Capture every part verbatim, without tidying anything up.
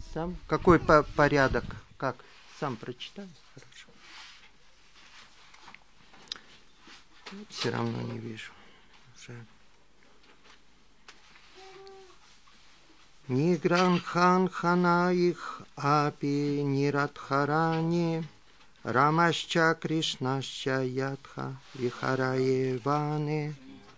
Сам? Какой по порядок? Как? Сам прочитай. Хорошо. Все равно не вижу. Жаль. Нигранхан ханаих апи нирадхарани рамашча кришнашча ядха вихараеваны.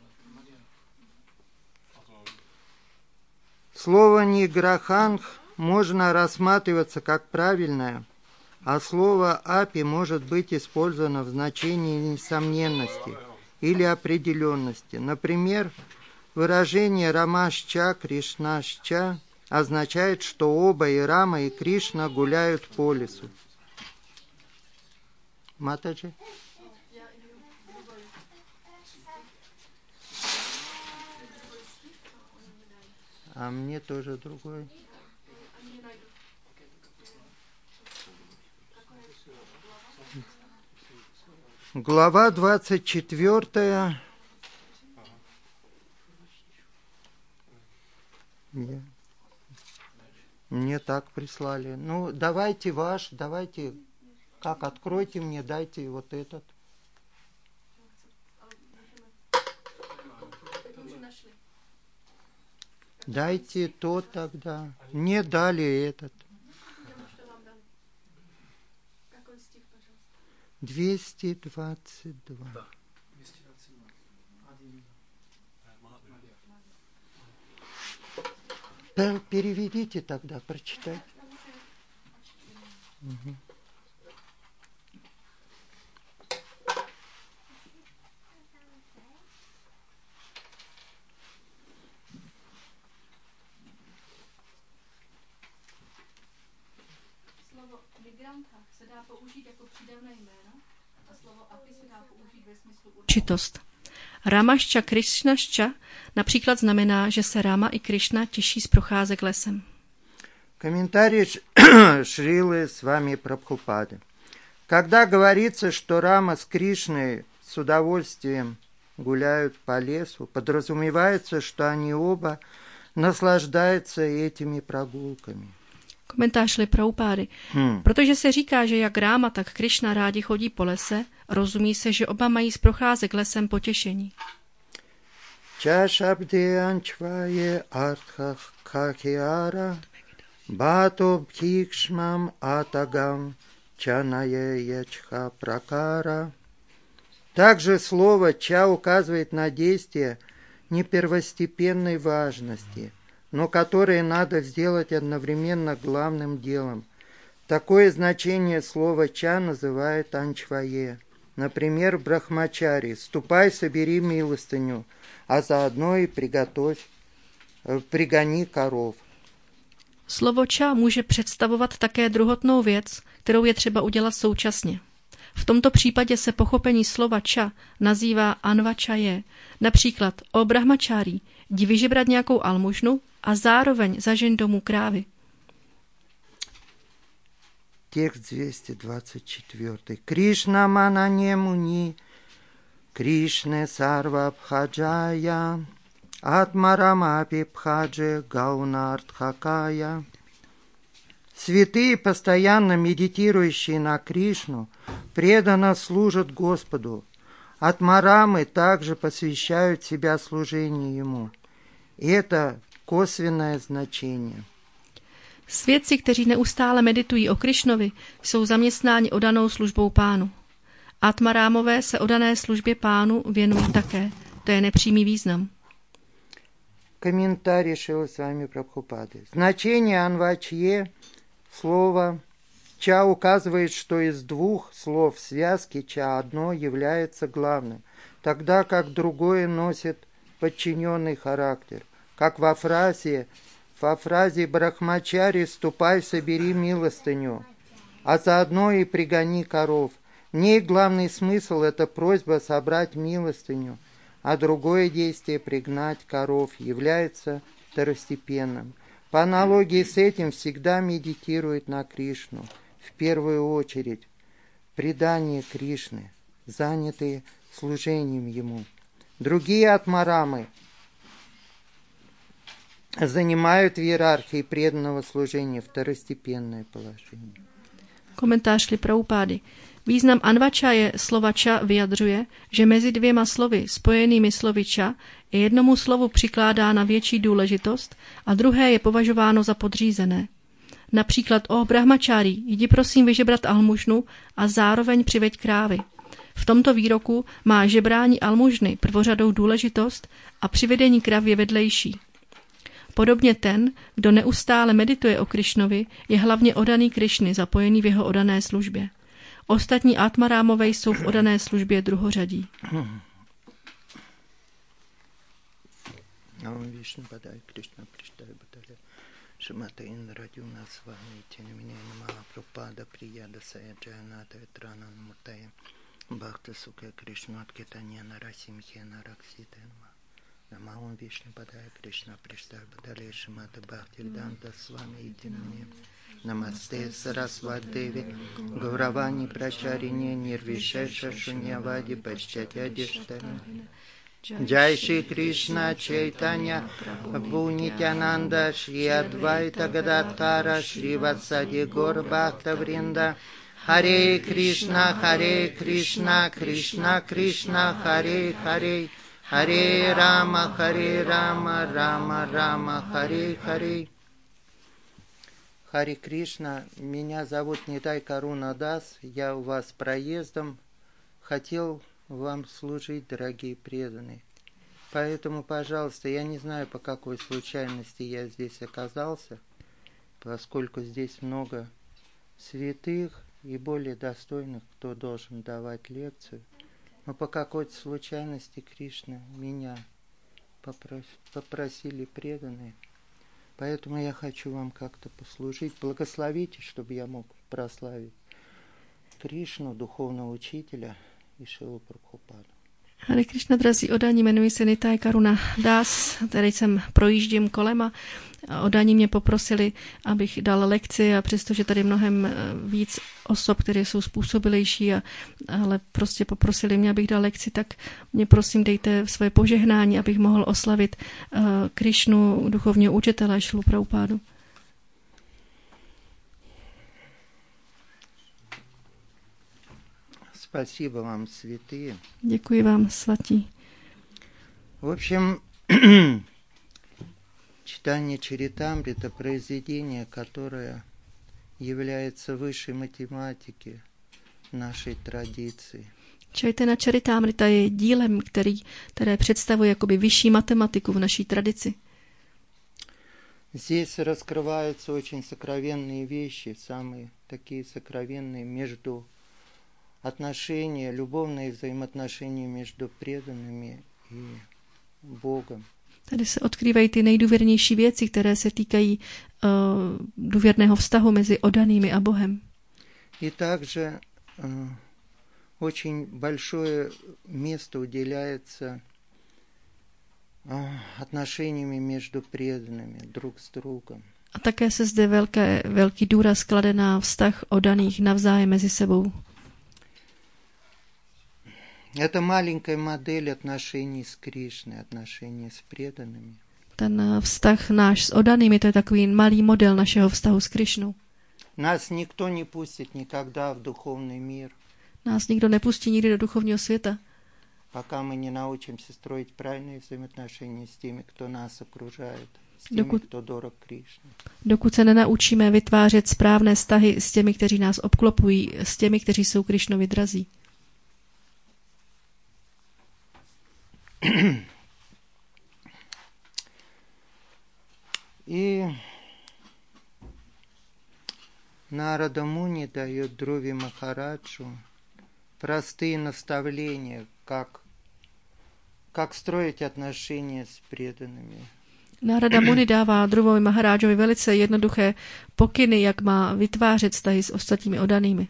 Слово ниграханх можно рассматриваться как правильное, а слово апи может быть использовано в значении несомненности или определенности. Например, выражение «Рамашча Кришнашча» означает, что оба и Рама, и Кришна гуляют по лесу. Матаджи? А мне тоже другой. Глава двадцать четвёртая. Мне, мне так прислали. Ну, давайте ваш, давайте, как, откройте мне, дайте вот этот. Дайте тот тогда. Мне дали этот. двести двадцать два. Переведите тогда, прочитайте. Угу. Slovo migranta se dá použít jako přídavné jméno a slovo api se dá použít ve smyslu určitost. Ramašča Krišnašča například znamená, že se Rama i Krišna těší z procházek lesem. Комментарий Шрилы с вами Прабхупады. Когда говорится, что Рама с Кришной с удовольствием гуляют по лесу, подразумевается, что они оба наслаждаются этими прогулками. Komentář Šrily Prabhupády. Hmm. Protože se říká, že jak Ráma, tak Krišna rádi chodí po lese, rozumí se, že oba mají z procházek lesem potěšení. Čašabde ančvaje arthach kakyara bhato bhikshmam atagam чаная ячха пракара. Также слово «ча» указывает на действие не первостепенной важности, но которое надо сделать одновременно главным делом. Такое значение слова «ча» называют анчвае. Например, брахмачари «ступай, собери милостыню, а заодно и приготовь, пригони коров». Slovo ča může představovat také druhotnou věc, kterou je třeba udělat současně. V tomto případě se pochopení slova ča nazývá anvačaje, například o brahmačárí, jdi vyžebrat nějakou almužnu a zároveň zažeň domů krávy. Текст двести двадцать четыре. Кришна манане муни, Кришне сарва бхаджая, Атмарамапи бхаджи гаунартхакая. Святые, постоянно медитирующие на Кришну, преданно служат Господу. Атмарамы также посвящают себя служению Ему. Это kosvěné značení. Svědci, kteří neustále meditují o Krišnovi, jsou zaměstnáni odanou službou Pánu. Atmarámové se odané službě Pánu věnují také. To je nepřímý význam. Комментарий Шрилы Свами Прабхупады. Значение анвачье слова ча указывает, что из двух слов связки ча одно является главным, тогда как другое носит подчиненный характер. Как во фразе, во фразе брахмачари «ступай, собери милостыню, а заодно и пригони коров». В ней главный смысл – это просьба собрать милостыню, а другое действие «пригнать коров» является второстепенным. По аналогии с этим всегда медитирует на Кришну, в первую очередь, предание Кришны, занятые служением Ему. Другие атмарамы занимают в иерархии преданного служения второстепенное положение. Komentář Šrily Prabhupády. Význam anvačaje slova ča vyjadřuje, že mezi dvěma slovy spojenými slovy ča je jednomu slovu přikládána větší důležitost a druhé je považováno za podřízené. Například o brahmačári, jdi prosím vyžebrat almužnu a zároveň přiveď krávy. V tomto výroku má žebrání almužny prvořadou důležitost a přivedení krav je vedlejší. Podobně ten, kdo neustále medituje o Krišnovi, je hlavně oddaný Krišny, zapojený v jeho oddané službě. Ostatní Atmarámové jsou v oddané službě druhořadí. Намаум Вишну Падая Кришна Приштар Бадаре Шимата Бхактивиданта Свами Идинами Намасте Сарасвати Деви Гауравани Прачарине Нирвишеша Шуньявади Паччатяди Штани Джай Шри Кришна Чайтанья Прабху Нитянанда Шри Адвайта Гададхара Шри Ватсади Гор Бхакта Вринда Харе Кришна Харе Кришна Кришна Кришна Харе Харе Харе Рама, Харе Рама, Рама Рама, Харе Харе. Харе Кришна, меня зовут Нитай Каруна Дас, я у вас проездом, хотел вам служить, дорогие преданные. Поэтому, пожалуйста, я не знаю, по какой случайности я здесь оказался, поскольку здесь много святых и более достойных, кто должен давать лекцию. Но по какой-то случайности Кришна меня попрос... попросили преданные. Поэтому я хочу вам как-то послужить. Благословите, чтобы я мог прославить Кришну, духовного учителя и Шрилу Прабхупаду. Hare Krishna, drazí oddaní, jmenuji se Nitai Karuna Das, tady jsem projíždím kolem a oddaní mě poprosili, abych dal lekci a přestože tady mnohem víc osob, které jsou způsobilejší, a, ale prostě poprosili mě, abych dal lekci, tak mě prosím dejte svoje požehnání, abych mohl oslavit uh, Krishnu, duchovního učitele Šrilu Prabhupádu. Спасибо вам, святые. Děkuji vám, svatí. В общем, читание Чаритамрита – произведение, которое является высшей математики нашей традиции. Čaitana Charitamrita je dílem, který, které představuje jakoby vyšší matematiku v naší tradici. Здесь раскрываются очень сокровенные вещи, самые такие сокровенные между отношения, любовные взаимоотношения между преданными и Богом. Tady se odkrývají ty nejdůvěrnější věci, které se týkají uh, důvěrného vztahu mezi oddanými a Bohem. И также uh, очень большое место уделяется uh, отношениями между преданными друг с другом. A také se zde velké, velký důraz klade na vztah oddaných navzájem mezi sebou. Это маленькая модель отношений с Кришной, отношений с преданными. Ten vztah náš s oddanými, to je takový malý model našeho vztahu s Krišnou. Нас никто не пустит никогда в духовный мир. Nás nikdo nepustí nikdy do duchovního světa, пока мы не научимся строить правильные взаимоотношения с теми, кто нас окружает, с теми, Dokud, кто дорог Кришне. dokud se nenaučíme vytvářet správné vztahy s těmi, kteří nás obklopují, s těmi, kteří jsou Krišnovi drazí. И Нарада Муни дает Друви Махараджу простые наставления, как, как строить отношения с преданными. Narada Muni dává Dhruvovi Maharážovi velice jednoduché pokyny, jak má vytvářet vztahy s ostatními oddanými.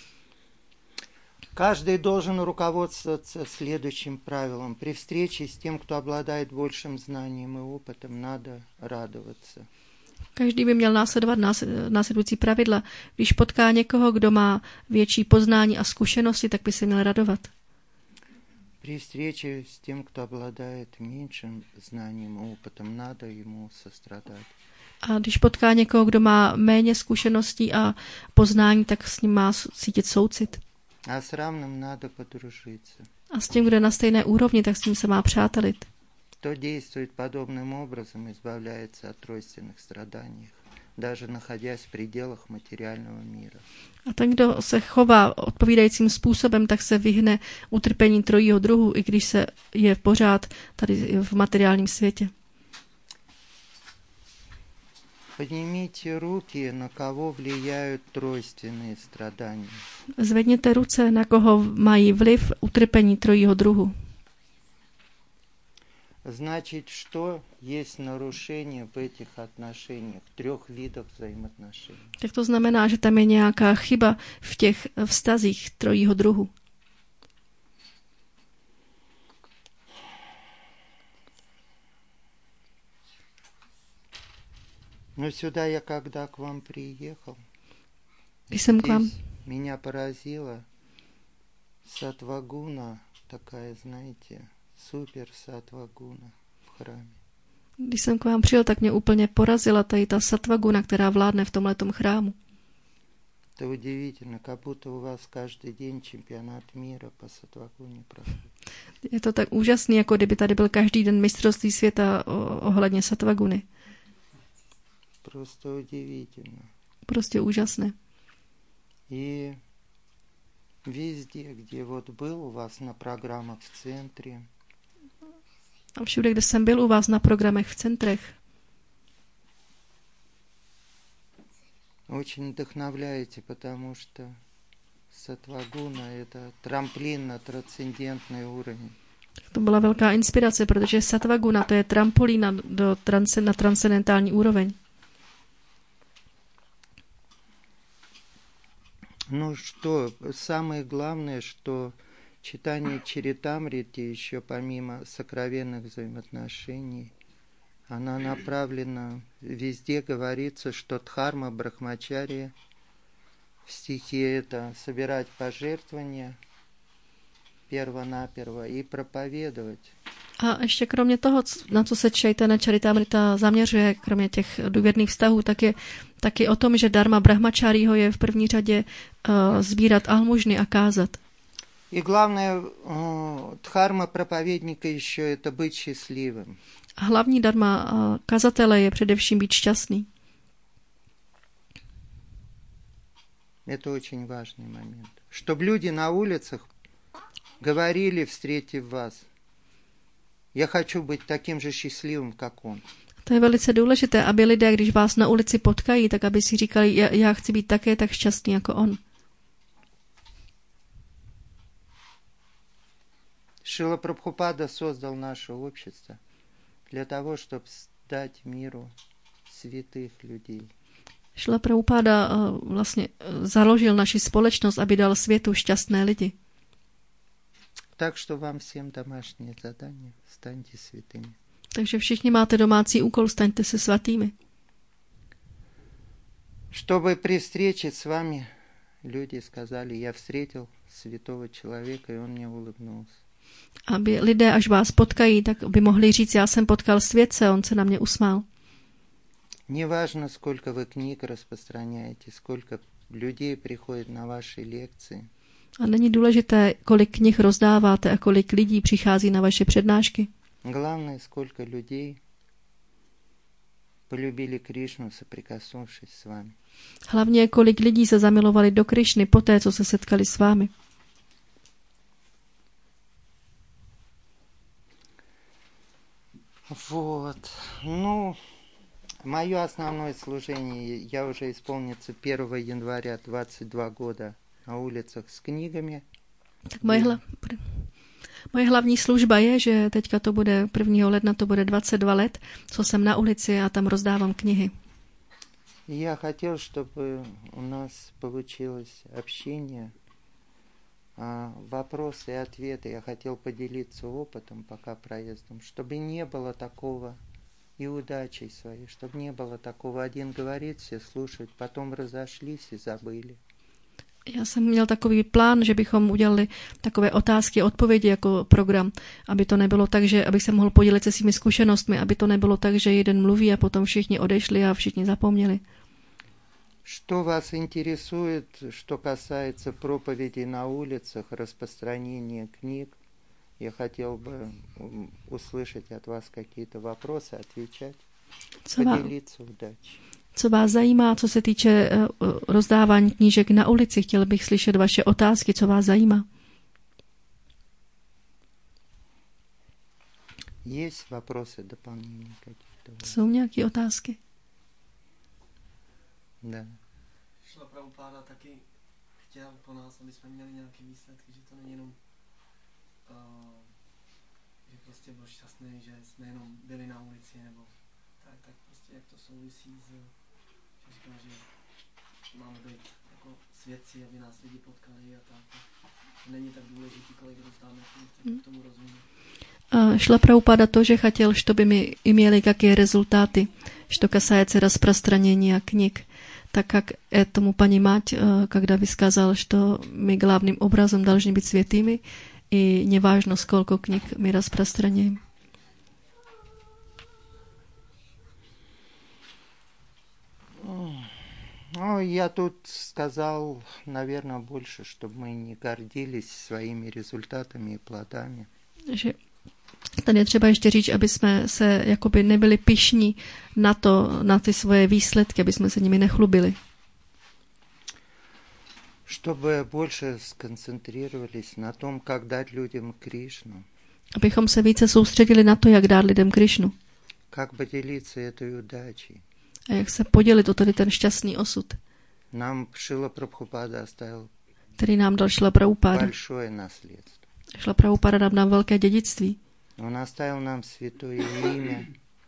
Каждый должен руководствоваться следующим правилом. При встрече с тем, кто обладает большим знанием и опытом, надо радоваться. Každý by měl následovat následující pravidla. Když potká někoho, kdo má větší poznání a zkušenosti, tak by se měl radovat. При встрече с тем, кто обладает меньшим знанием и опытом, надо ему сострадать. A když potká někoho, kdo má méně zkušeností a poznání, tak s ním má cítit soucit. А с равным надо подружиться. A s tím, kdo je na stejné úrovni, tak s ním se má přátelit. Кто действует подобным образом, избавляется от тройственных страданий, даже находясь в пределах материального мира. A ten, kdo se chová odpovídajícím způsobem, tak se vyhne utrpení trojího druhu, i když se je pořád tady v materiálním světě. Поднимите руки, на кого влияют тройственные страдания. Zvedněte ruce, na koho mají vliv utrpení trojího druhu. Значит, что есть нарушение в этих отношениях, трех видах взаимоотношений. Tak to znamená, že tam je nějaká chyba v těch vztazích trojího druhu. Но сюда я когда к вам приехал, Když jsem k vám, здесь меня поразила саттвагуна, такая, знаете, супер саттвагуна в храме. když jsem k vám přijel, tak mě úplně porazila tady ta sattvaguna, která vládne v tomhletom chrámu. Это удивительно, как будто у вас каждый день чемпионат мира по саттвагуне проходит. Je to tak úžasný, jako kdyby tady byl každý den mistrovství světa ohledně sattvaguny. Просто удивительно. Prostě úžasné. И везде, где вот был у вас на программах в центре, A všude, kde jsem byl u vás na programech v centrech, очень вдохновляете, потому что саттвагуна – это трамплин на трансцендентный уровень. to byla velká inspirace, protože sattvaguna to je trampolína do trans- na transcendentální úroveň. Ну что, самое главное, что читание Чаритамрити еще помимо сокровенных взаимоотношений, она направлена, везде говорится, что дхарма брахмачария в стихе это собирать пожертвования перво-наперво и проповедовать. A ještě kromě toho, na co se Čaitanya Charitamrita zaměřuje, kromě těch důvěrných vztahů, tak je taky o tom, že dharma brahmačárího je v první řadě uh, sbírat almužny a kázat. И главное, дхарма проповедника еще это быть счастливым. A hlavní dharma uh, kazatele je především být šťastný. Это очень важный момент. Чтобы люди на улицах говорили, встретив вас: я хочу быть таким же счастливым, как он. To je velice důležité, aby lidé, když vás na ulici potkají, tak aby si říkali, já, já chci být také tak šťastný jako on. Шрила Прабхупада создал наше общество для того, чтобы дать миру святых людей. Šrila Prabhupáda uh, vlastně uh, založil naši společnost, aby dal světu šťastné lidi. Так что вам всем домашнее задание: станьте святыми. Takže všichni máte domácí úkol, staňte se svatými. Чтобы при встрече с вами люди сказали: я встретил святого человека, и он мне улыбнулся. Aby lidé, až vás potkají, tak by mohli říct, já jsem potkal světce, on se na mě usmál. Неважно, сколько вы книг распространяете, сколько людей приходит на ваши лекции. A není důležité, kolik knih rozdáváte a kolik lidí přichází na vaše přednášky. Главное, сколько людей полюбили Кришну, соприкоснувшись с вами. Hlavně, kolik lidí se zamilovali do Krišny poté, co se setkali s vámi. Вот. Ну, мое основное служение, я уже исполнится первого января двадцать два года на улицах с книгами. Tak moje, hla, moje hlavní služba je, že teďka to bude prvního ledna, to bude dvacet dva let, co jsem na ulici a tam rozdávám knihy. Я хотел, чтобы у нас получилось общение, вопросы и ответы. Я хотел поделиться опытом пока проездом, чтобы не было такого и удачей своей, чтобы не было такого: один говорит, все слушают, потом разошлись и забыли. Já jsem měl takový plán, že bychom udělali takové otázky a odpovědi jako program, aby to nebylo tak, že abych se mohl podělit se svými zkušenostmi, aby to nebylo tak, že jeden mluví a potom všichni odešli a všichni zapomněli. Что вас интересует, что касается проповедей на улицах, распространения книг? Я хотел бы услышать от вас какие-то вопросы, отвечать, Co vás, поделиться удачей. co vás zajímá, co se týče uh, rozdávání knížek na ulici? Chtěl bych slyšet vaše otázky, co vás zajímá. Есть вопросы дополнения какие-то? Jsou nějaké otázky? Да. Šla Prabhupáda taky chtěl po nás, aby jsme měli nějaké výsledky, že to není jenom, uh, že prostě byl šťastný, že jsme jenom byli na ulici, nebo tak, tak prostě jak to souvisí s, že říká, že máme být jako svědci, aby nás lidi potkali a tak. Není tak důležitý, kolik rozdáme, tak k tomu rozumím. Шла Прабхупада тоже хотел, чтобы мы имели какие результаты, что касается распространения книг, так как этому понимать, когда вы сказал, что мы главным образом должны быть святыми, и неважно, сколько книг мы распространяем. Ну, я тут сказал, наверное, больше, чтобы мы не гордились своими результатами и плодами. Že tady je třeba ještě říct, aby jsme se jakoby nebyli pyšní na to, na ty svoje výsledky, aby jsme se nimi nechlubili. Чтобы больше сконцентрировались на том, как дать людям Кришну. Abychom se více soustředili na to, jak dát lidem Krišnu. Как поделиться этой удачей. A jak se podělit o tady ten šťastný osud, Нам Шрила Прабхупада оставил který nám dal Šla Prabhupáda. большое наследство. Šla Prabhupáda dal nám velké dědictví. Он оставил нам святое имя.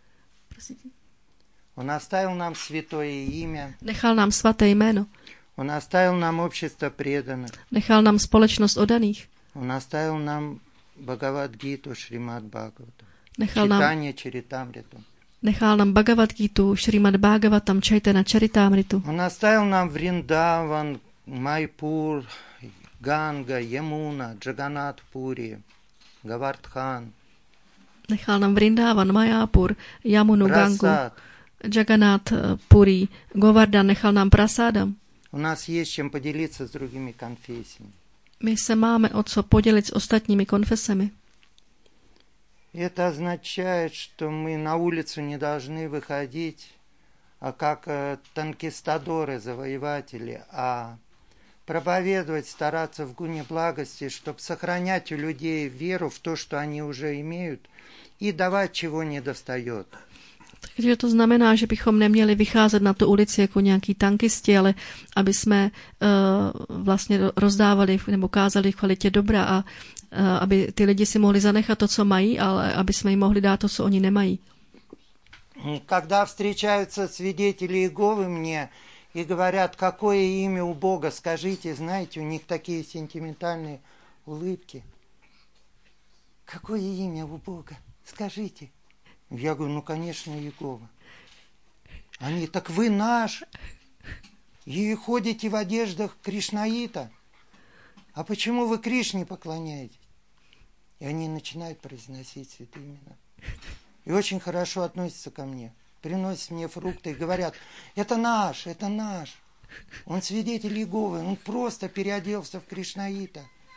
Он оставил нам святое имя. Nechal nám svaté jméno. Он оставил нам общество преданных. Nechal nám společnost odaných. Он оставил нам Бхагавад-гиту Шримад Бхагаватам. Nechal nám, Читание Чаритамриту. nechal nám Bhagavad Gitu, Šrimad Bhagavatam, Chaitanya Charitamritu. Он оставил нам Вриндаван, Майпур, Ганга, Ямуна, Джаганат-пури, Гавардхан. Nechal nám Vrindavan, Mayapur, Yamunu, Gangu, Прасад. Jagannath Puri, Govardhan, nechal nám Prasádam. У нас есть чем поделиться с другими конфессиями. My se máme o co podělit s ostatními konfesemi. Это означает, что мы на улицу не должны выходить, а как э, танкистадоры, завоеватели, а проповедовать, стараться в гуне благости, чтобы сохранять у людей веру в то, что они уже имеют, и давать, чего не достает. Takže to znamená, že bychom neměli vycházet na tu ulici jako nějaký tankisti, ale aby jsme uh, vlastně rozdávali nebo kázali v kvalitě dobra a uh, aby ty lidi si mohli zanechat to, co mají, ale aby jsme jim mohli dát to, co oni nemají. Когда встречаются свидетели Иеговы мне и говорят, какое имя у Бога, скажите, знаете, у них такие сентиментальные улыбки. Какое имя у Бога? Скажите. Я говорю, ну, конечно, Иегова. Они, так вы наш. И ходите в одеждах Кришнаита. А почему вы Кришне поклоняетесь? И они начинают произносить святые имена. И очень хорошо относятся ко мне. Приносят мне фрукты и говорят, это наш, это наш. Он свидетель Иеговы, он просто переоделся в Кришнаита.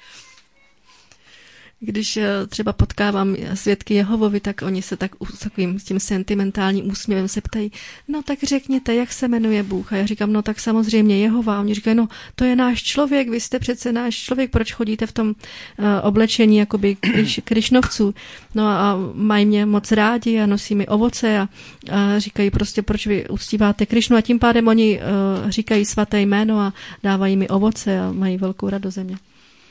Když třeba potkávám svědky Jehovovi, tak oni se tak s takovým tím sentimentálním úsměvem se ptají, no tak řekněte, jak se jmenuje Bůh? A já říkám, no tak samozřejmě Jehova. A oni říkají, no to je náš člověk, vy jste přece náš člověk, proč chodíte v tom uh, oblečení jakoby kriš, krišnovců? No a mají mě moc rádi a nosí mi ovoce a, a říkají prostě, proč vy uctíváte Krišnu a tím pádem oni uh, říkají svaté jméno a dávají mi ovoce a mají velkou radost ze mě.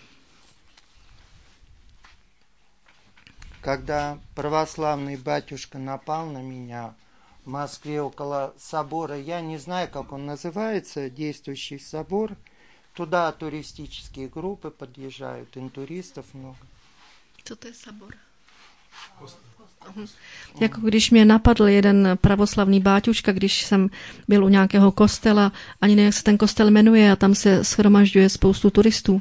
Когда православный батюшка напал на меня в Москве около собора, я не знаю, как он называется, действующий собор, туда туристические группы подъезжают, интуристов много. Co to je sabor? Jako když mě napadl jeden pravoslavný báťuška, když jsem byl u nějakého kostela, ani nevím, jak se ten kostel jmenuje, a tam se shromažďuje spoustu turistů.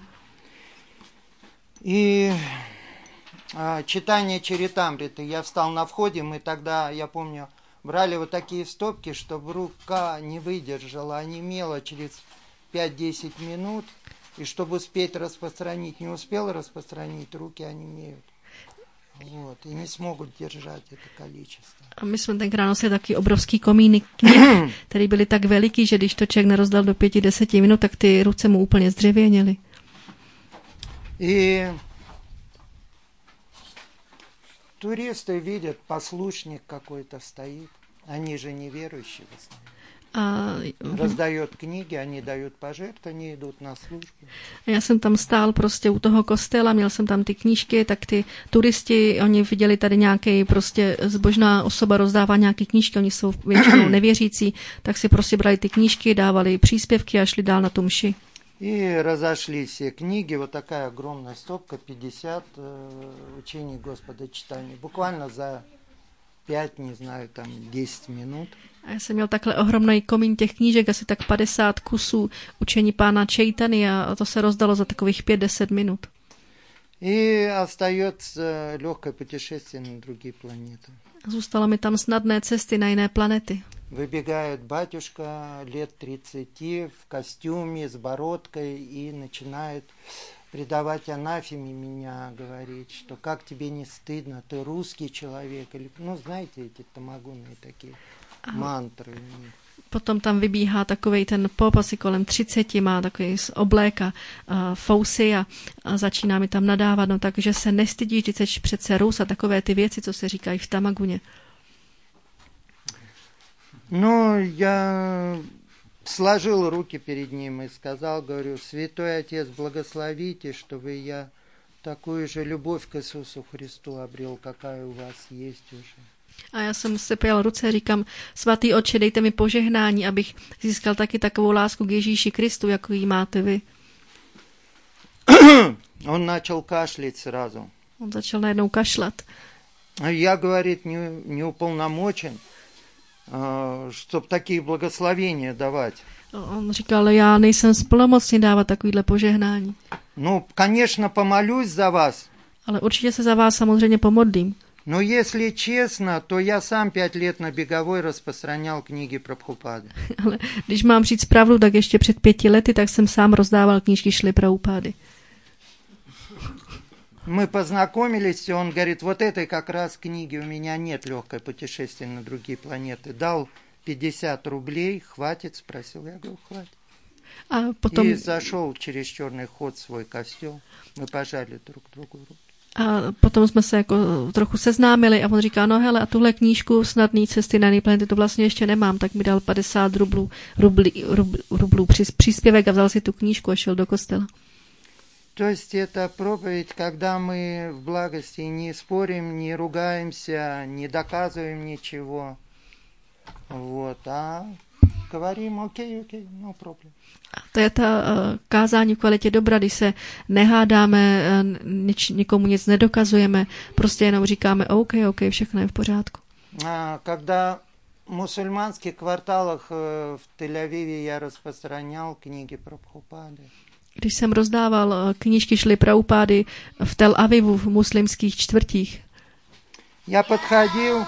И а, читание Чаритамриты. Я встал на входе, мы тогда, я помню, брали вот такие стопки, чтобы рука не выдержала, онемела через пять-десять минут, и чтобы успеть распространить, не успел распространить, руки онемеют. Вот, и не смогут держать это количество. A my jsme tenkrát nosili taky obrovský komíny knih, které byly tak veliký, že když to člověk nerozdal do pěti, deseti minut, tak ty ruce mu úplně zdřevěněly. И туристы видят, послушник какой-то стоит. Они же неверующие в основном. A Раздает книги, они дают пожертвования, идут на службу. já jsem tam stál prostě u toho kostela, měl jsem tam ty knížky, tak ty turisti, oni viděli tady nějaký prostě zbožná osoba rozdává nějaký knížky, oni jsou většinou nevěřící, tak si prostě brali ty knížky, dávali příspěvky a šli dál na tu mši. И разошлись все книги, вот такая огромная стопка, пятьдесят э, учений Господа читания. Буквально за пять, не знаю, там десять минут. A já jsem měl takhle ohromný komín těch knížek, asi tak padesát kusů učení pána Čejtany a to se rozdalo za takových pět deset minut. И остается легкое путешествие на другие планеты. A zůstalo mi tam snadné cesty na jiné planety. Выбегает батюшка лет тридцати в костюме с бородкой и начинает предавать анафеме меня, говорить, что как тебе не стыдно, ты русский человек. Или, ну, знаете, эти тамагунные такие мантры. Potom tam vybíhá takovej ten pop, asi kolem třiceti, má takový z obléka uh, fousy a, a začíná mi tam nadávat, no takže se nestydíš, když jsi přece Rus a takové ty věci, co se říkají v Tamaguně. Ну, я сложил руки перед ним и сказал, говорю, Святой Отец, благословите, чтобы я такую же любовь к Иисусу Христу обрел, какая у вас есть уже. A já jsem se pojal ruce a říkám, svatý Otče, dejte mi požehnání, abych získal taky takovou lásku k Ježíši Kristu, jako ji máte vy. Он начал кашлять сразу. On začal najednou kašlat. Я, говорит, не, не уполномочен, чтобы такие благословения давать. On říkal, já nejsem splnomocný dávat takovýhle požehnání. Ну, конечно, помолюсь за вас. Ale určitě se za vás samozřejmě pomodlím. Но если честно, то я сам пять лет на Беговой распространял книги Прабхупады. Ale když mám říct pravdu, tak ještě před pěti lety, tak jsem sám rozdával knížky Šrily Prabhupády. Мы познакомились, и он говорит, вот этой как раз книги у меня нет, «Легкое путешествие на другие планеты». Дал пятьдесят рублей, хватит, спросил. Я говорю, хватит. A potom, И зашел через черный ход в свой костел. Мы пожали друг другу руку. a potom jsme se jako trochu seznámili a on říká, no hele, a tuhle knížku Snadný cesty na jiné planety to vlastně ještě nemám, tak mi dal padesát rublů, rublí, rub, rublů při, příspěvek a vzal si tu knížku a šel do kostela. То есть это проповедь, когда мы в благости не спорим, не ругаемся, не доказываем ничего. Вот, а говорим, окей, окей, no problem. A to je ta uh, kázání v kvalitě dobra, když se nehádáme, uh, nič, nikomu nic nedokazujeme, prostě jenom říkáme OK, OK, všechno je v pořádku. А, когда в мусульманских кварталах э, в Тель-Авиве я распространял книги Прабхупады. Když jsem rozdával uh, knížky Šrily Prabhupády v Tel Avivu v muslimských čtvrtích, Я подходил,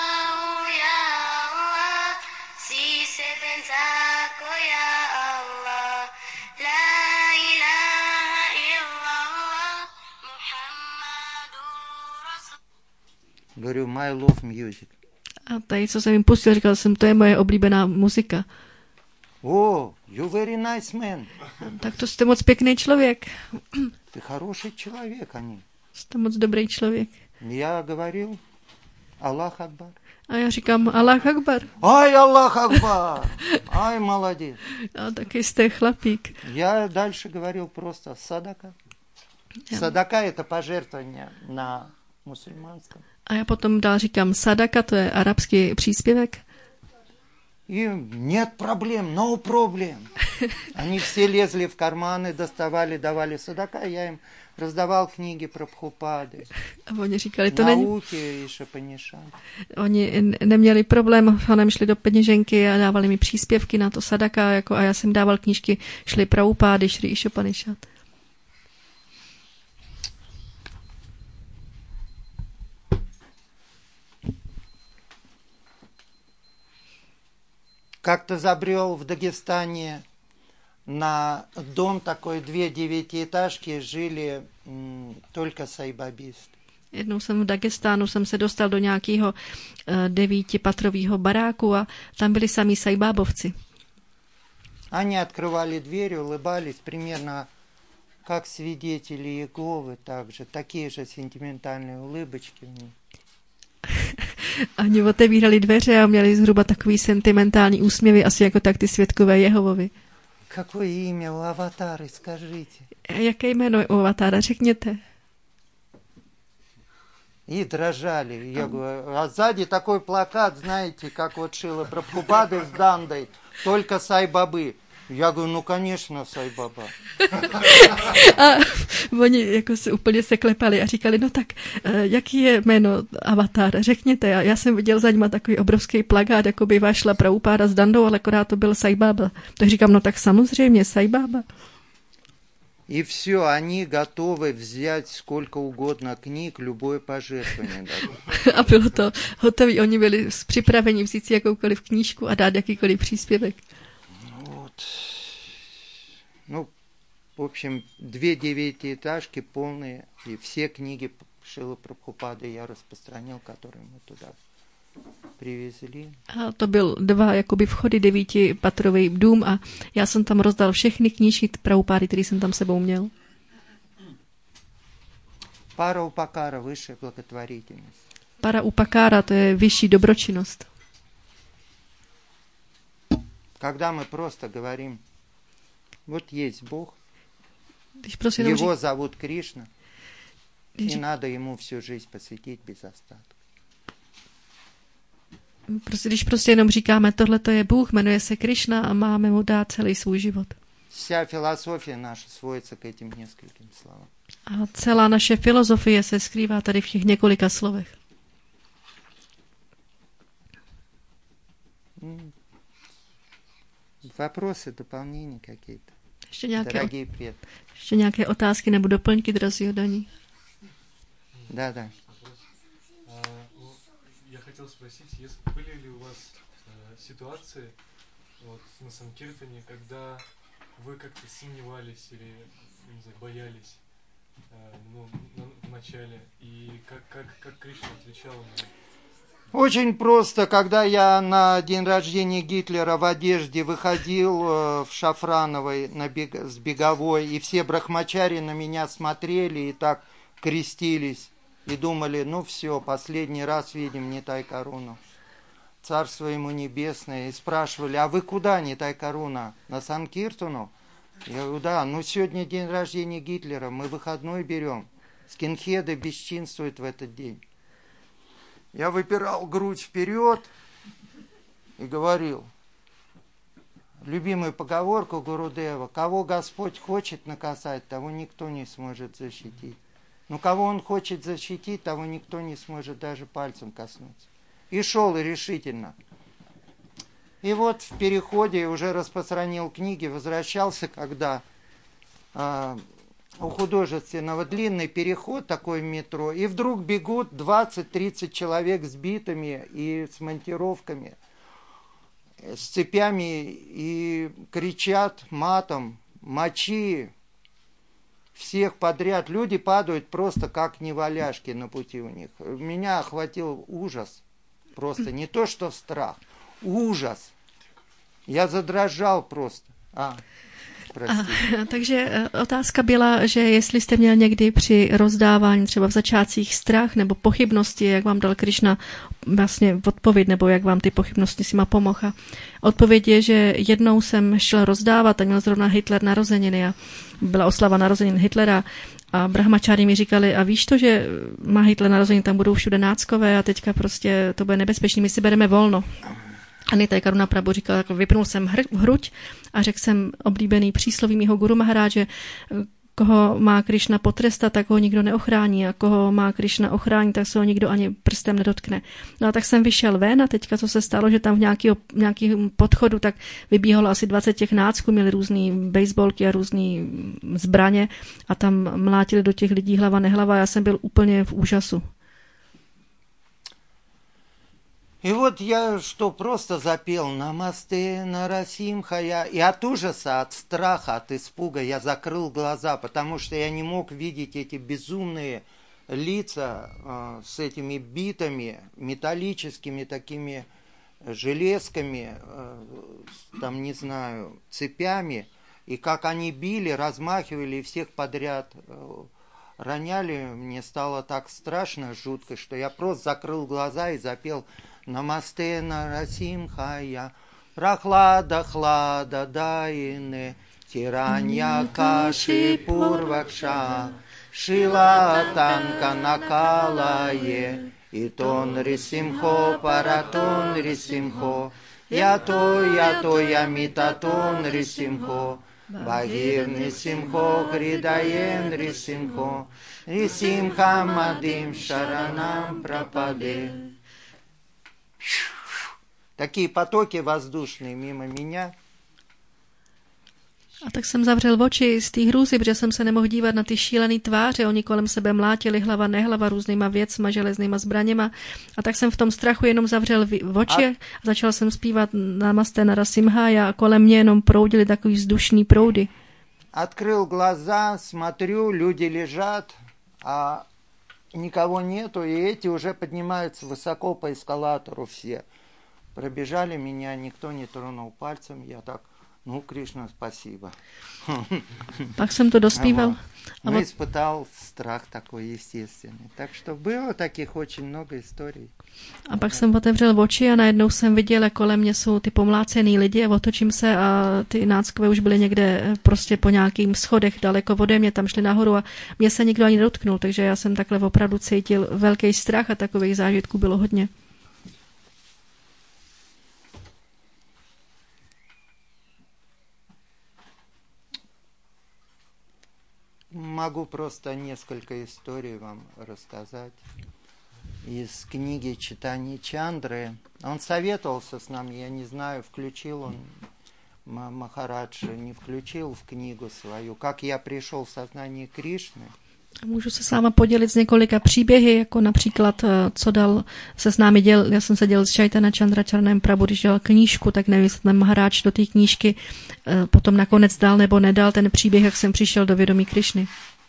говорю, my love music. a tady, co jsem jim pustil, říkal jsem, to je moje oblíbená muzika. О, you very nice man. Tak to jste moc pěkný člověk. Ты хороший человек, они. Jste moc dobrý člověk. Я говорил, Аллах Акбар. A já říkám, Allah Akbar. Ай, Аллах Акбар! Ай, молодец. A taky jste chlapík. Я дальше говорил просто садака. Садака – это пожертвование на мусульманском. A já potom dál říkám sadaka, to je arabský příspěvek. И нет проблем, no problem. Они все лезли в карманы, доставали, давали садака, я им rozdával knihy Prabhupády. A oni říkali, to není... Nauky i Šapanishad. Oni neměli problém, hanem šli do peněženky a dávali mi příspěvky na to sadaka, jako, a já jsem dával knížky, šli Prabhupády, šli i Šapanishad. Как-то забрел в Дагестане на дом такой, две девятиэтажки, жили м, только сайбабисты. Jednou jsem v Dagestánu, jsem se dostal do nějakého uh, devítipatrového baráku a tam byli sami sajbábovci. Они открывали дверь, улыбались, примерно как свидетели Иеговы, также, такие же сентиментальные улыбочки у них. Oni otevírali dveře a měli zhruba takový sentimentální úsměvy, asi jako tak ty svědkové Jehovovi. Какое имя у аватары, скажите? Jaké jméno je u avatára, řekněte. И дрожали. Я говорю, а сзади такой плакат, знаете, как вот Шила Прабхупады с Дандой, только Сай-Бабы. Já говорю, no конечно, Sai-Baba. A oni jako se úplně se klepali a říkali, no tak, jaký je jméno avatar, řekněte. Já, já jsem viděl za nima takový obrovský plakát, jako by vášla Prabhupáda s Dandou, ale akorát to byl Sai-Baba. Tak říkám, no tak samozřejmě, Sai-Baba. И все, они готовы взять сколько угодно книг, любое пожертвование дадут. A bylo to hotový, oni byli připraveni vzít si jakoukoliv knížku a dát jakýkoliv příspěvek. Ну, в общем, две девятиэтажки полные, и все книги Шилы Прабхупады я распространил, которые мы туда привезли. A to byl dva jakoby vchody, devítipatrový dům a já jsem tam rozdal všechny knížky Prabhupády, které jsem tam sebou měl. Пара Упакара, высшая благотворительность. Para Upakára, to je vyšší dobročinnost. Когда мы просто говорим, вот есть Бог, Když prostě jenom Его řík... зовут Кришна, Když... и надо Ему всю жизнь посвятить без остатка. Prostě, když prostě jenom říkáme, tohle to je Bůh, jmenuje se Krišna a máme mu dát celý svůj život. Вся философия наша сводится к этим нескольким словам. A celá naše filozofie se skrývá tady v těch několika slovech. Вопросы, дополнения какие-то? Ještě nějaké, Дорогие предки. ještě nějaké otázky nebo doplňky, drazí Daní? Да, да. Я хотел спросить, есть, были ли у вас э, ситуации вот, на Санкиртане, когда вы как-то сомневались или не знаю, боялись э, ну, на, в начале, и как, как, как Кришна отвечал на это? Очень просто, когда я на день рождения Гитлера в одежде выходил в шафрановой на бег... с беговой, и все брахмачари на меня смотрели и так крестились, и думали, ну все, последний раз видим Нитай Каруну, царство ему небесное, и спрашивали, а вы куда, Нитай Каруна, на Санкиртану? Я говорю, да, ну сегодня день рождения Гитлера, мы выходной берем, скинхеды бесчинствуют в этот день. Я выпирал грудь вперед и говорил любимую поговорку Гурудева: кого Господь хочет наказать, того никто не сможет защитить. Но кого Он хочет защитить, того никто не сможет даже пальцем коснуться. И шел и решительно. И вот в переходе уже распространил книги, возвращался, когда... А, у художественного длинный переход такой в метро, и вдруг бегут двадцать-тридцать человек с битами и с монтировками, с цепями, и кричат матом: мочи всех подряд. Люди падают просто как неваляшки на пути у них. Меня охватил ужас, просто не то что страх, ужас. Я задрожал просто. А. A, takže otázka byla, že jestli jste měl někdy při rozdávání třeba v začátcích strach nebo pochybnosti, jak vám dal Krišna vlastně odpověď, nebo jak vám ty pochybnosti si ma pomohl. A odpověď je, že jednou jsem šel rozdávat a měl zrovna Hitler narozeniny a byla oslava narozenin Hitlera a brahmačári mi říkali, a víš to, že má Hitler narozeniny, tam budou všude náckové a teďka prostě to bude nebezpečný, my si bereme volno. A Nitai Karuna Prabhu říkal, jako vypnul jsem hr, hruď a řekl jsem oblíbený přísloví mýho Guru Maharáže, koho má Krišna potrestat, tak ho nikdo neochrání a koho má Krišna ochránit, tak se ho nikdo ani prstem nedotkne. No a tak jsem vyšel ven a teďka co se stalo, že tam v nějakého, nějakým podchodu tak vybíhalo asi dvacet těch nácků, měli různý baseballky a různý zbraně a tam mlátili do těch lidí hlava nehlava a já jsem byl úplně v úžasu. И вот я что, просто запел «Намасте Нарасимха». Я, и от ужаса, от страха, от испуга я закрыл глаза, потому что я не мог видеть эти безумные лица э, с этими битами, металлическими такими железками, э, там, не знаю, цепями, и как они били, размахивали всех подряд э, роняли. Мне стало так страшно, жутко, что я просто закрыл глаза и запел «Намасте Нарасимхая, Прахлада Хлада Дайне, Тиранья Каши Пурвакша, Шила Танка Накалае, Итон Рисимхо Паратон Рисимхо, Ято Ято Ямитатон Рисимхо, Багир Нисимхо Хридаен Рисимхо, Рисимха Мадим Шаранам Прападе». Такие потоки воздушные mimo меня. A tak jsem zavřel oči z té hrůzy, protože jsem se nemohl dívat na ty šílený tváře. Oni kolem sebe mlátili hlava nehlava různýma věcma, železnýma zbraněma. A tak jsem v tom strachu jenom zavřel oči a začal jsem zpívat Namaste Narasimhaya a kolem mě jenom proudily takový vzdušný proudy. Открыл глаза, смотрю, люди лежат, а никого нету, и эти уже поднимаются высоко по эскалатору все. Пробежали меня, никто не тронул пальцем, я так, ну, Кришна, спасибо. Pak jsem to dospíval. Ну, испытал страх такой естественный. Так что было таких очень много историй. A pak jsem otevřel oči a najednou jsem viděl, jak kolem mě jsou ty pomlácený lidi a otočím se a ty náckové už byly někde prostě po nějakým schodech daleko ode mě, tam šli nahoru a mě se nikdo ani nedotknul, takže já jsem takhle opravdu cítil velký strach a takových zážitků bylo hodně. Могу просто несколько историй вам рассказать из книги «Читание Чандры». Он советовался с нами, я не знаю, включил он Махарадж, не включил в книгу свою, как я пришел в сознание Кришны. Můžu se s váma podělit z několika příběhy, jako například, co dal se s námi děl, já jsem se dělil s Chaitanya Chandracharnem Prabhu, když dal knížku, tak nevím, jestli ten Maharáč do té knížky potom nakonec dal nebo nedal ten příběh, jak jsem přišel do vědomí Krišny.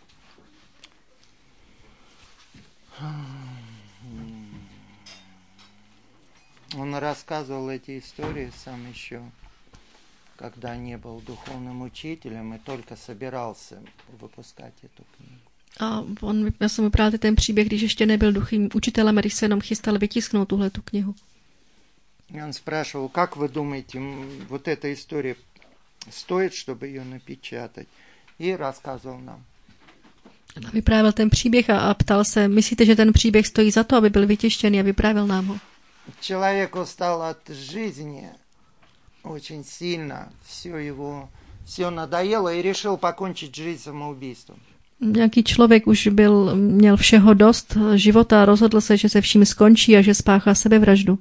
Он рассказывал эти истории сам еще, когда не был духовным учителем и только собирался выпускать эту книгу. A on, já jsem vyprávěl ten příběh, když ještě nebyl duchovním učitelem, a když se jenom chystal vytisknout tuhle tu knihu. Он спрашивал, как вы думаете, вот эта история стоит, чтобы ее напечатать? И рассказывал нам. Vyprávěl ten příběh a, a ptal se, myslíte, že ten příběh stojí za to, aby byl vytištěný, a vyprávěl nám ho. Человек устал от жизни очень сильно, все его, все надоело и решил покончить жизнь самоубийством. Nějaký člověk už byl, měl všeho dost života a rozhodl se, že se vším skončí a že spáchá sebevraždu.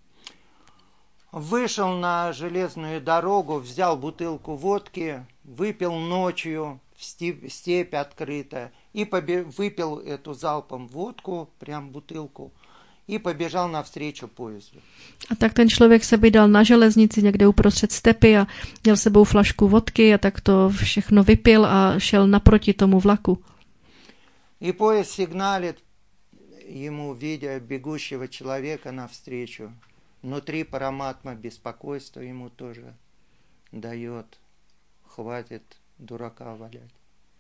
Вышел на железную дорогу, взял бутылку водки, выпил ночью в степь, степь открытая и побе- выпил эту залпом водку, прям бутылку, и побежал навстречу поезду. A tak ten člověk se vydal na železnici někde uprostřed stepy a měl sebou flašku vodky a tak to všechno vypil a šel naproti tomu vlaku. И поезд сигналит ему, видя бегущего человека навстречу. Внутри параматма беспокойство ему тоже дает. Хватит дурака валять.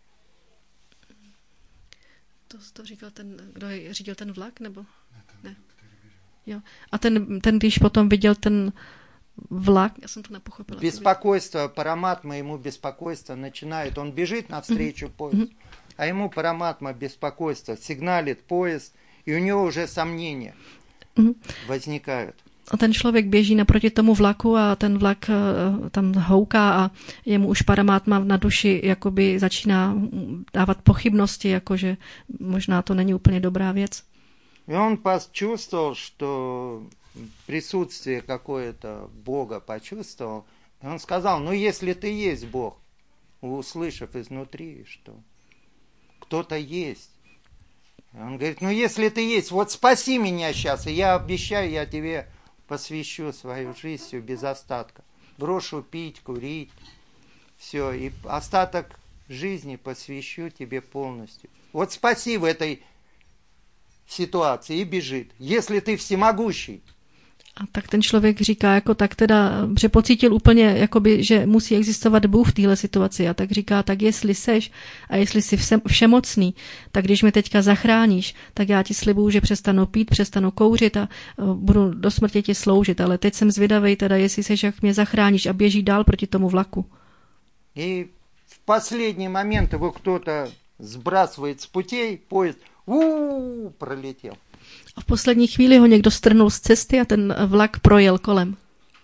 To, to říkal ten, kdo řídil ten vlak, nebo? Ne. Jo. A ten, ten, když potom viděl ten vlak, já jsem to nepochopila. Беспокойство, параматма ему беспокойство начинает. Он бежит навстречу mm-hmm. поезду, mm-hmm. а ему параматма беспокойство, сигналит поезд, и у него уже сомнения mm-hmm. возникают. A ten člověk běží naproti tomu vlaku a ten vlak tam houká a jemu už Paramátma na duši jakoby začíná dávat pochybnosti, jakože možná to není úplně dobrá věc. И он почувствовал, что присутствие какое-то Бога почувствовал. И он сказал, ну если ты есть Бог, услышав изнутри, что кто-то есть. Он говорит, ну если ты есть, вот спаси меня сейчас, и я обещаю, я тебе посвящу свою жизнь всю без остатка. Брошу пить, курить, все, и остаток жизни посвящу тебе полностью. Вот спаси в этой ситуации и бежит. Если ты всемогущий. A tak ten člověk říká, jako tak teda, že pocítil úplně, jakoby, že musí existovat Bůh v téhle situaci. A tak říká, tak jestli seš a jestli jsi všemocný, tak když mě teďka zachráníš, tak já ti slibuju, že přestanu pít, přestanu kouřit a budu do smrti ti sloužit. Ale teď jsem zvědavej teda, jestli seš, jak mě zachráníš a běží dál proti tomu vlaku. И в последний момент его кто-то сбрасывает с путей, поезд у-у-у, пролетел. A v poslední chvíli ho někdo strhnul z cesty a ten vlak projel kolem.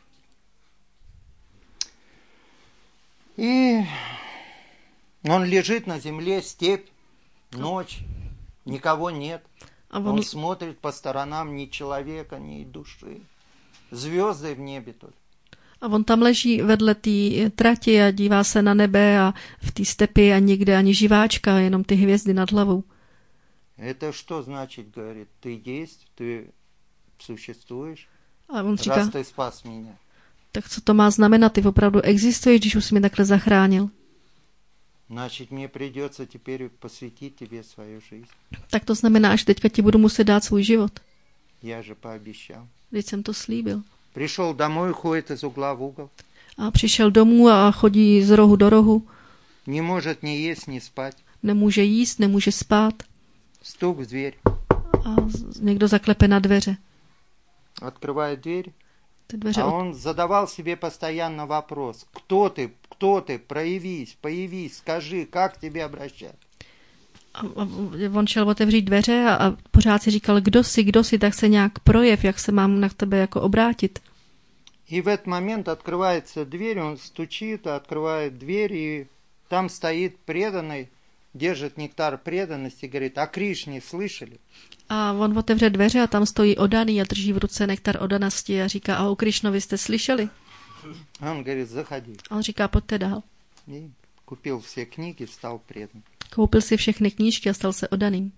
И он лежит на земле, степь, ночь, никого нет. A on, Он смотрит по сторонам, ни человека, ни души. Звезды в небе только. a on tam leží vedle té trati a dívá se na nebe a v té stepi a nikde ani živáčka, jenom ty hvězdy nad hlavou. Это что значит, говорит, ты есть, ты существуешь, A on říká, раз ты спас меня. tak co to má znamenat? Ty opravdu existuješ, když už jsi mě takhle zachránil. Значит, мне придется теперь посвятить тебе свою жизнь. Tak to znamená, že teďka ti budu muset dát svůj život. Я же пообещал. Když jsem to slíbil. Пришел домой, ходит из угла в угол. A přišel domů a chodí z rohu do rohu. Не может ни есть, ни спать. Nemůže jíst, nemůže spát. Стук в дверь. A někdo zaklepe na dveře. Открывает дверь. Ty dveře А od... он задавал себе постоянно вопрос. Кто ты? Кто ты? Проявись, появись, скажи, как к тебе обращаться. A on šel otevřít dveře a, a pořád si říkal, kdo jsi, kdo jsi, tak se nějak projev, jak se mám na tebe jako obrátit. И в этот момент открывается дверь, он стучит, открывает дверь, и там стоит преданный, держит нектар преданности, говорит, а Кришне слышали? A on otevře dveře a tam stojí Odaný a drží v ruce nektar odanosti a říká, a o Krišnovi jste slyšeli? А он говорит, заходи. A on říká, pojďte dál. И купил все книги, стал преданным. Koupil si všechny knížky a stal se Odaným.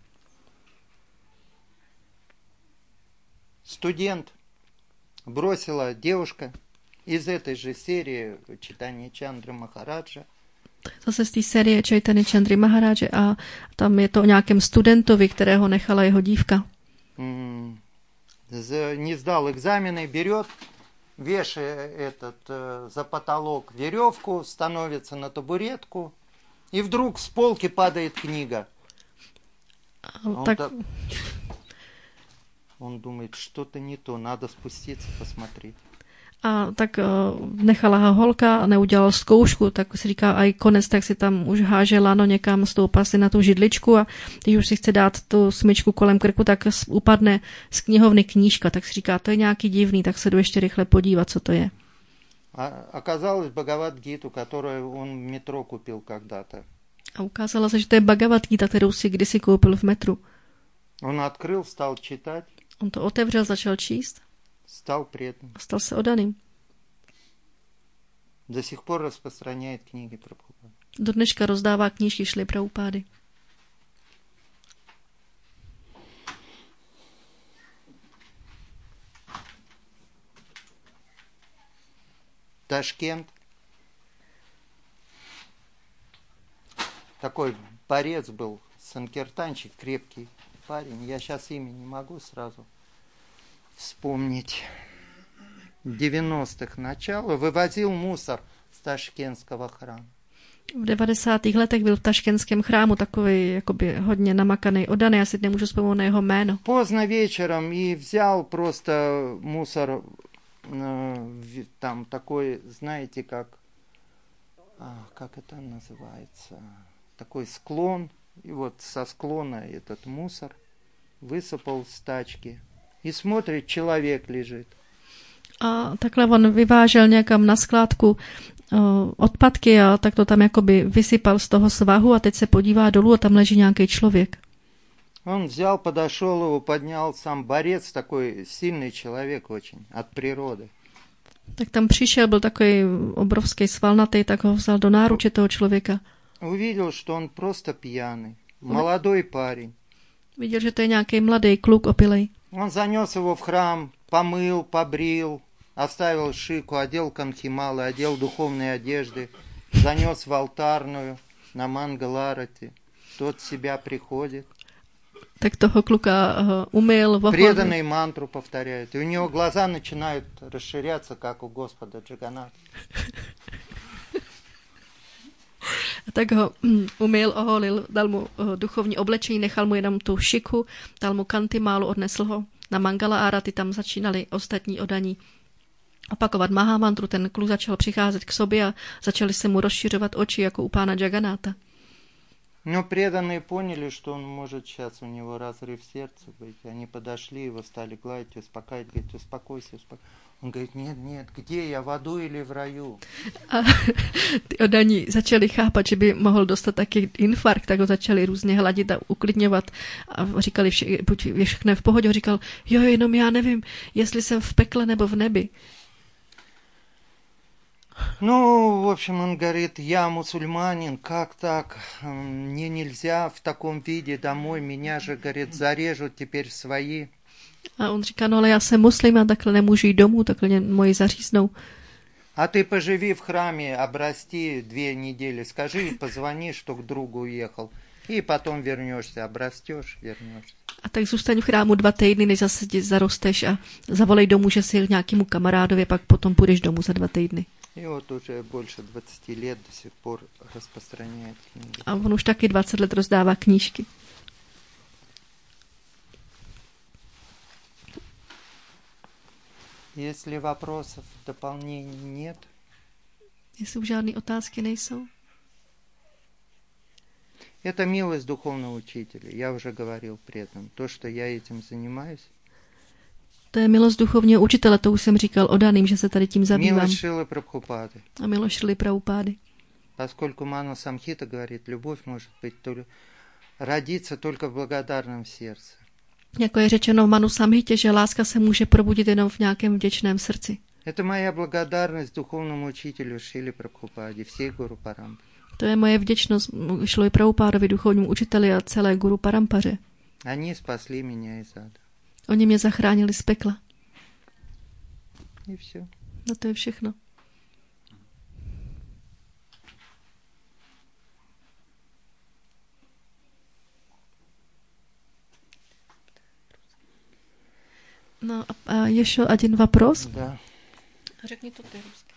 Студент бросила девушка из этой же серии читания Чандры Махараджа. Zase z té série Chaitanya Chandry Maharáže a tam je to o nějakém studentovi, kterého nechala jeho dívka. М, за- Не сдал экзамены, берет, вешает этот, э, за потолок веревку, становится на табуретку, и вдруг с полки падает книга. A Он, tak, так- он думает, что-то не то, надо спуститься, посмотреть. a tak uh, nechala ho holka a neudělal zkoušku, tak si říká, a i konec, tak si tam už háže lano někam, stoupá si na tu židličku a když už si chce dát tu smyčku kolem krku, tak upadne z knihovny knížka, tak si říká, to je nějaký divný, tak se jdu ještě rychle podívat, co to je. А оказалось Бхагавад-гиту, которую он в метро купил когда-то. A ukázala se, že to je Bhagavad Gita, kterou si kdysi koupil v metru. Он открыл, стал читать, On to otevřel, začal číst стал преданным. a stal se Odaným. До сих пор распространяет книги Прабхупады. Do dneška rozdává knížky Šly Prabhupády. Ташкент. Такой борец был, санкиртанчик, крепкий парень. Я сейчас имя не могу сразу вспомнить. девяностых начала вывозил мусор с ташкентского храма. V devadesátých letech byl v taškenském chrámu takový jakoby hodně namakaný Odaný, já si nemůžu vzpomenout na jeho jméno. Поздно вечером и взял просто мусор, э, в- там такой, знаете, как, а, как это называется, такой склон, и вот со склона этот мусор высыпал с тачки, и смотрит, человек лежит. A takhle on vyvážel někam na skládku uh, odpadky a tak to tam jakoby vysypal z toho svahu a teď se podívá dolů a tam leží nějaký člověk. Он взял, подошел, его поднял сам борец, такой сильный человек очень, от природы. Tak tam přišel, byl takový obrovský svalnatý, tak ho vzal do náruče toho člověka. Увидел, что он просто пьяный, молодой парень. Viděl, že to je nějaký mladý kluk opilej. Он занес его в храм, помыл, побрил, оставил шику, одел канхималы, одел духовные одежды, занес в алтарную на Мангаларати. Тот в себя приходит. Tak toho kluka uh, umyl, vohol. Преданный мантру повторяет. И у него глаза начинают расширяться, как у Господа Джаганната. Tak ho um, umyl, oholil, dal mu uh, duchovní oblečení, nechal mu jenom tu šiku, dal mu kantimálu, odnesl ho na Mangala Arati, tam začínali ostatní odaní opakovat Mahamantru. Ten kluk začal přicházet k sobě a začali se mu rozšiřovat oči jako u pána Jagannatha. Но преданные поняли, что он может сейчас у него разрыв сердца быть. Они подошли, его стали гладить, успокаивать, говорить, успокойся, успокойся. Он говорит, нет, нет, где я, в аду или v raju? A ty odaní začali chápat, že by mohl dostat taky infarkt, tak ho začali různě hladit a uklidňovat a říkali, vše, buď je všechno v pohodě. On říkal, jo, jenom já nevím, jestli jsem v pekle nebo v nebi. Ну, в общем, он говорит, я мусульманин, как так? Мне нельзя в таком виде домой, меня же, говорит, зарежут теперь свои. A on říká, no ale já jsem muslim a takhle nemůžu jít domů, takhle mě moji zaříznou. А ты поживи в храме, обрасти две недели, скажи, позвони, что к другу уехал, и потом вернешься, обрастешь, вернешься. A tak zůstaň v chrámu dva týdny, než zase zarosteš a zavolej domů, že jsi jel nějakému kamarádovi, pak potom půjdeš domů za dva týdny. И вот уже больше двадцати лет до сих пор распространяет книги. A on už taky dvacet let rozdává knížky. Если вопросов, дополнений нет. Jestli už žádné otázky nejsou. Это милость духовного учителя. Я уже говорил преданным. То, что я этим занимаюсь. To je milost duchovního učitele, to už jsem říkal odaným, že se tady tím zabývám. Милость Шрилы Прабхупады. A milost Šrily Prabhupády. Поскольку Ману Самхита говорит, любовь может быть только, родиться только в благодарном сердце. Jako je řečeno v Manu Samhitě, že láska se může probudit jenom v nějakém vděčném srdci. Это моя благодарность духовному учителю Шриле Прабхупаде, всей Гуру Парампаре. To je moje vděčnost Šrilovi Prabhupádovi, duchovnímu učiteli a celé Guru Parampaře. Они спасли меня из ада. Oni mě zachránili z pekla. И все. No to je všechno. No a ještě один вопрос. Да. Řekni to ty rusky.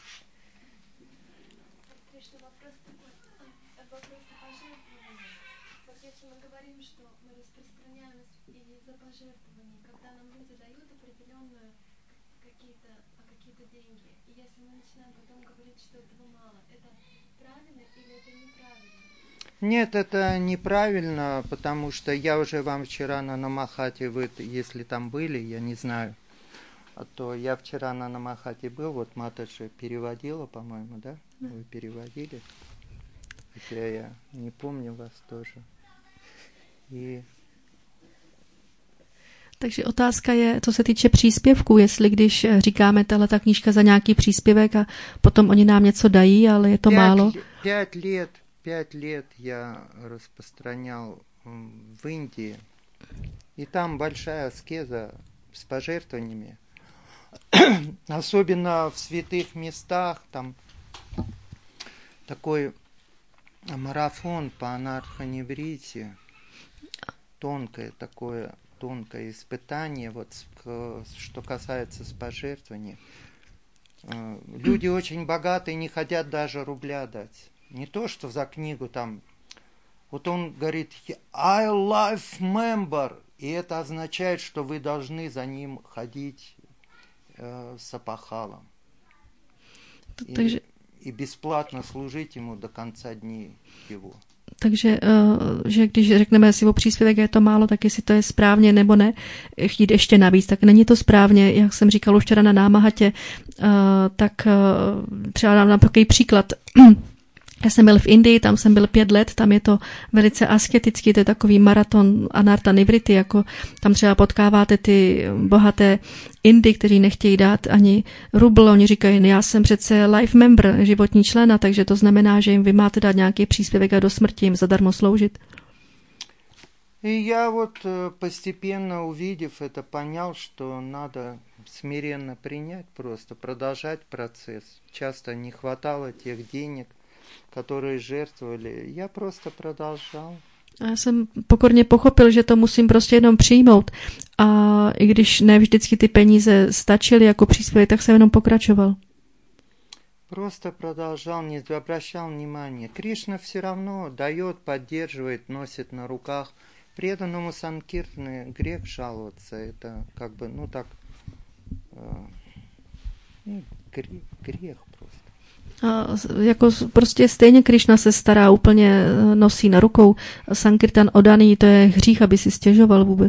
Нет, это неправильно, потому что я уже вам вчера на Намахате, вы, если там были, я не знаю, а то я вчера на Намахате был, вот Матаджи переводила, по-моему, да? Вы переводили, хотя я не помню вас тоже. И... Takže otázka je, co se týče příspěvků, jestli když říkáme tahle ta knížka za nějaký příspěvek a potom oni nám něco dají, ale je to Пять, málo. Пять лет, пять лет я распространял в Индии, и там большая аскеза с пожертвованиями, особенно в святых местах, там такой марафон по анархоневрите, тонкое такое, тонкое испытание, вот что касается с пожертвований. Люди очень богатые, не хотят даже рубля дать. Не то, что за книгу там. Вот он говорит, I life member, и это означает, что вы должны за ним ходить э, с опахалом. И, и бесплатно служить ему до конца дней его. Takže, že když řekneme si o příspěvek, je to málo, tak jestli to je správně nebo ne, chtít ještě navíc, tak není to správně. Jak jsem říkal už včera na námahatě, tak třeba dám takový příklad. Já jsem byl v Indii, tam jsem byl pět let, tam je to velice asketický, to je takový maraton anarta nivrity, jako tam třeba potkáváte ty bohaté Indy, kteří nechtějí dát ani rubl, oni říkají, já jsem přece life member, životní člena, takže to znamená, že jim vy máte dát nějaký příspěvek a do smrti jim zadarmo sloužit. И я вот постепенно, увидев это, понял, что надо смиренно принять, просто продолжать процесс. Часто не хватало тех денег, которые žertvovali. Já prostě prodloužil. A já jsem pokorně pochopil, že to musím prostě jenom přijmout. A i když ne vždycky ty peníze stačily jako příspěvek, tak jsem jenom pokračoval. Просто продолжал, не обращал внимания. Кришна все равно дает, поддерживает, носит на руках. Преданному санкиртне грех жаловаться. Это как бы, ну так, э, грех, грех просто. A jako prostě stejně Krišna se stará, úplně nosí na rukou. Sankirtan odaný, to je hřích, aby si stěžoval vůbec.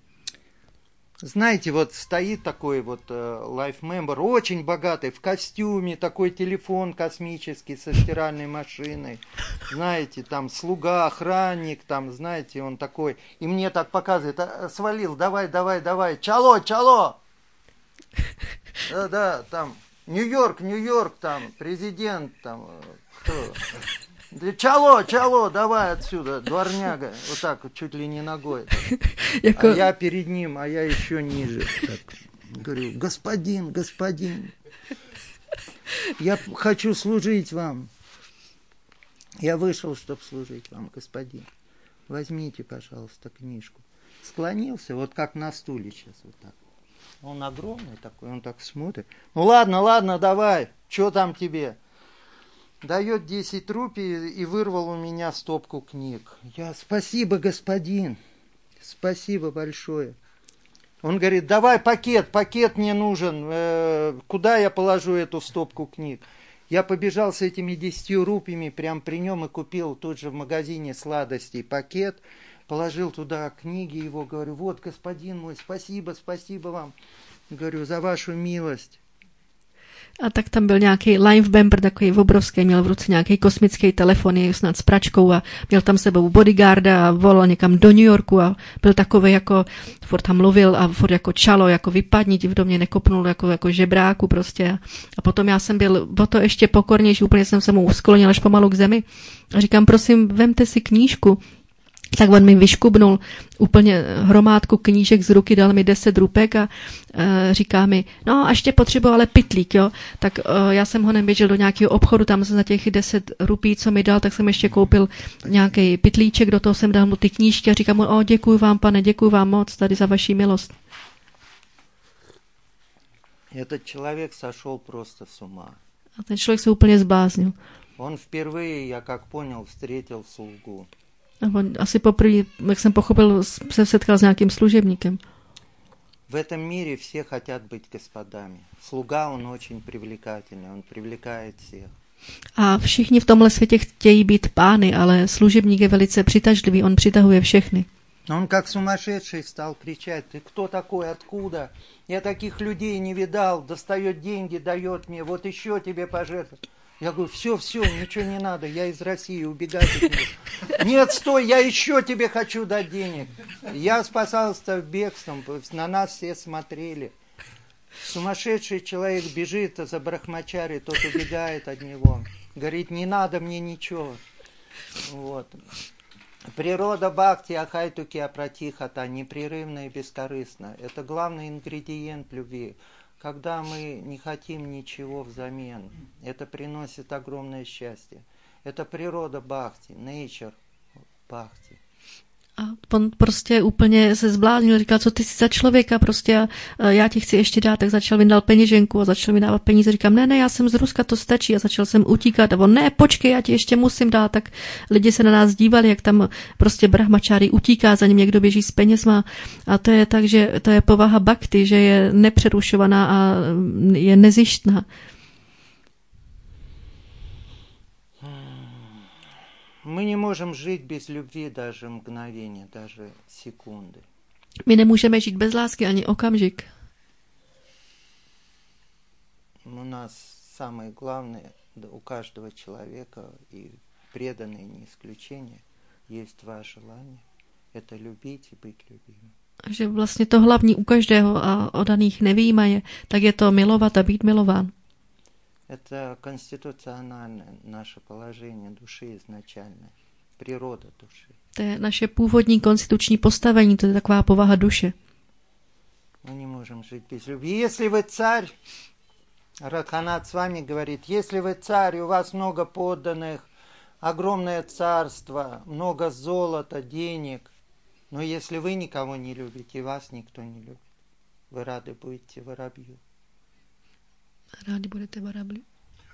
Знаете, вот стоит такой вот лайфмембер, uh, очень богатый, в костюме, такой телефон космический со стиральной машиной. Знаете, там слуга, охранник, там, знаете, он такой. И мне так показывает, а, свалил, давай, давай, давай, чало, чало. Да, да, там, Нью-Йорк, Нью-Йорк, там, президент, там, кто? Чало, чало, давай отсюда, дворняга, вот так вот, чуть ли не ногой. А я перед ним, а я еще ниже. Так, говорю, господин, господин, я хочу служить вам. Я вышел, чтобы служить вам, господин. Возьмите, пожалуйста, книжку. Склонился, вот как на стуле сейчас, вот так. Он огромный такой, он так смотрит. Ну ладно, ладно, давай, что там тебе? Дает десять рупий и вырвал у меня стопку книг. Я, спасибо, господин, спасибо большое. Он говорит, давай пакет, пакет мне нужен, э, куда я положу эту стопку книг? Я побежал с этими десятью рупиями прямо при нем и купил тут же в магазине сладостей пакет, положил туда книги его, говорю, вот, господин мой, спасибо, спасибо вам, говорю, за вашу милость. A tak tam byl nějaký live bumper, takový obrovský, měl v ruce nějaký kosmický telefon, snad s pračkou a měl tam sebou bodyguarda a volal někam do New Yorku a byl takový jako, furt tam mluvil a furt jako čalo, jako vypadni, ti do mě nekopnul jako, jako žebráku prostě. A potom já jsem byl o to ještě pokornější, úplně jsem se mu usklonil až pomalu k zemi a říkám, prosím, vemte si knížku. Tak on mi vyškubnul úplně hromádku knížek z ruky, dal mi deset rupek a e, říká mi, no a ještě potřeboval ale pytlík, jo. Tak e, já jsem ho neběžel do nějakého obchodu, tam za těch deset rupí, co mi dal, tak jsem ještě koupil nějaký pytlíček, do toho jsem dal mu ty knížky a říkám mu, o, děkuji vám, pane, děkuji vám moc tady za vaši milost. Этот человек сошел просто с ума. A ten člověk se úplně zbláznil. Он впервые, я как понял, встретил слугу. On asi poprvé, jak jsem pochopil, se setkal s nějakým služebníkem. В этом мире все хотят быть господами. Слуга, он очень привлекательный, он привлекает всех. A všichni v tomhle světě chtějí být pány, ale služebník je velice přitažlivý, on přitahuje všechny. Он как сумасшедший стал кричать, ты кто такой, откуда? Я таких людей не видал, достает деньги, дает мне, вот еще тебе пожертвовать. Я говорю, все, все, ничего не надо, я из России, убегать от него. Нет, стой, я еще тебе хочу дать денег. Я спасался бегством, на нас все смотрели. Сумасшедший человек бежит за брахмачари, тот убегает от него. Говорит, не надо мне ничего. Вот. Природа бхакти ахайтуки апратихата, непрерывно и бескорыстно. Это главный ингредиент любви. Когда мы не хотим ничего взамен, это приносит огромное счастье. Это природа бхакти, nature бхакти. A on prostě úplně se zbláznil, říkal, co ty jsi za člověka, prostě já ti chci ještě dát, tak začal mi dal peněženku a začal mi dávat peníze, říkám, ne, ne, já jsem z Ruska, to stačí a začal jsem utíkat a on, ne, počkej, já ti ještě musím dát, tak lidi se na nás dívali, jak tam prostě brahmačári utíká, za ním někdo běží s penězma a to je tak, že to je povaha bhakti, že je nepřerušovaná a je nezištná. Мы не можем жить без любви даже мгновения, даже секунды. My nemůžeme žít bez lásky ani okamžik. У нас самое главное, да, у каждого человека, и преданные не исключение, есть два желания. Это любить и быть любимым. Že vlastně to hlavní u každého a o daných nevyjímaje, tak je to milovat a být milován. Это конституциональное наше положение души изначальное, природа души. To je naše původní konstituční postavení, to je taková povaha duše. Мы не можем жить без любви. Если вы царь, Радханат с вами говорит, если вы царь, у вас много подданных, огромное царство, много золота, денег, но если вы никого не любите, вас никто не любит, вы рады будете воробью. Rádi budete varabli.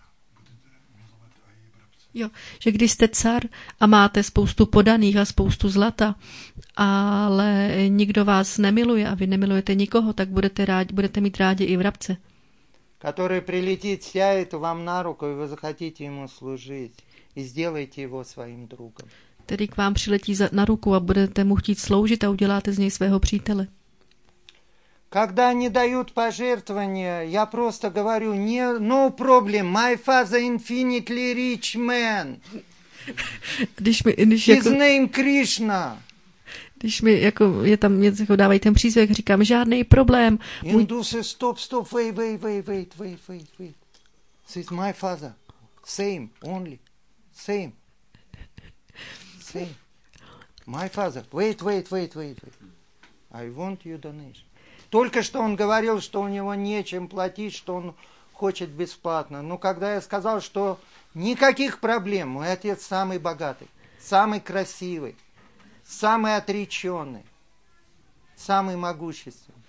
Jo, že když jste car a máte spoustu podaných a spoustu zlata, ale nikdo vás nemiluje a vy nemilujete nikoho, tak budete, rádi, budete mít rádi i vrabce. Который прилетит, сядет вам на руку, и вы захотите ему служить, и сделаете его своим другом. Tedy k vám přiletí za, na ruku a budete mu chtít sloužit a uděláte z něj svého přítele. Когда они дают пожертвования, я просто говорю, не, no problem, my father infinitely rich man. Když mi, když His jako, name Krishna. když mi jako je tam něco, jako dávají ten příspěvek, říkám, žádný problém. Můj... Индусы, stop, stop, wait, wait, wait, wait, wait, wait, wait. This is my father. Same, only. Same. Same. My father. Wait, wait, wait, wait, wait. I want your donation. Только что он говорил, что у него нечем платить, что он хочет бесплатно. Но когда я сказал, что никаких проблем, мой отец самый богатый, самый красивый, самый отреченный, самый могущественный.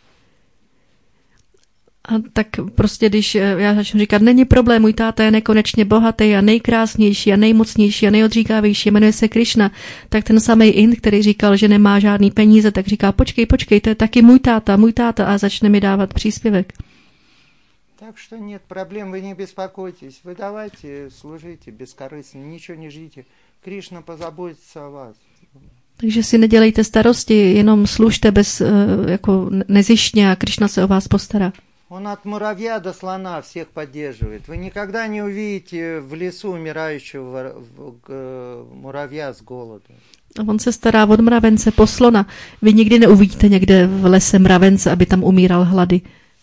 A tak prostě, když já začnu říkat, není problém, můj táta je nekonečně bohatý a nejkrásnější a nejmocnější a nejodříkávější, jmenuje se Krishna, tak ten samý Ind, který říkal, že nemá žádný peníze, tak říká, počkej, počkej, to je taky můj táta, můj táta a začne mi dávat příspěvek. Так что нет проблем, вы не беспокойтесь, вы давайте, служите бескорыстно, ничего не ждите, Кришна позаботится о вас. Takže si nedělejte starosti, jenom služte bez, jako nezištně a Krishna se o vás postará. Он от муравья до слона всех поддерживает. Вы никогда не увидите в лесу умирающего муравья с голоду. A on se stará od mravence po slona. Vy nikdy neuvidíte někde v lese mravence, aby tam umíral hlady.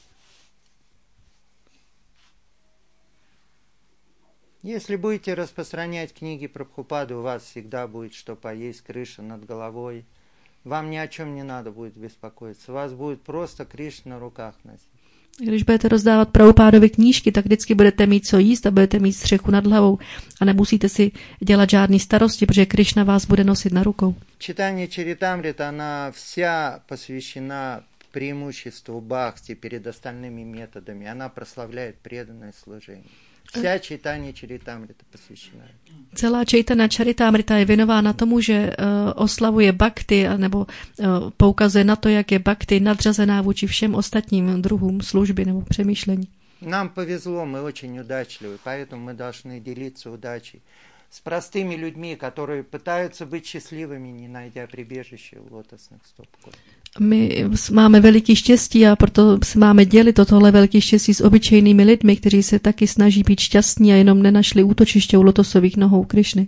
Если будете распространять книги Прабхупады, у вас всегда будет что поесть, крыша над головой. Вам ни о чем не надо будет беспокоиться. Вас будет просто Кришна на руках носить. Když budete rozdávat Prabhupádovy knížky, tak vždycky budete mít co jíst a budete mít střechu nad hlavou. A nemusíte si dělat žádný starosti, protože Krishna vás bude nosit na rukou. Читание Чаритамрита, она вся посвящена преимуществу бхакти перед остальными методами. Она прославляет преданное служение. Вся читание Чаритамрита посвящена. Celá Chaitanya Charitamrita je věnována tomu, že uh, oslavuje bhakti, nebo uh, poukazuje na to, jak je bhakti nadřazená vůči všem ostatním druhům služby nebo přemýšlení. Нам повезло, мы очень удачливы, поэтому мы должны делиться удачей с простыми людьми, которые пытаются быть счастливыми, не найдя прибежище у лотосных стоп. My máme veliký štěstí a proto se máme dělit o tohle veliký štěstí s obyčejnými lidmi, kteří se taky snaží být šťastní a jenom nenašli útočiště u lotosových nohou Krišny.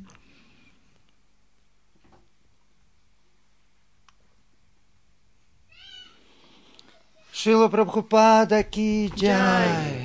Шрила Прабхупада ки джай.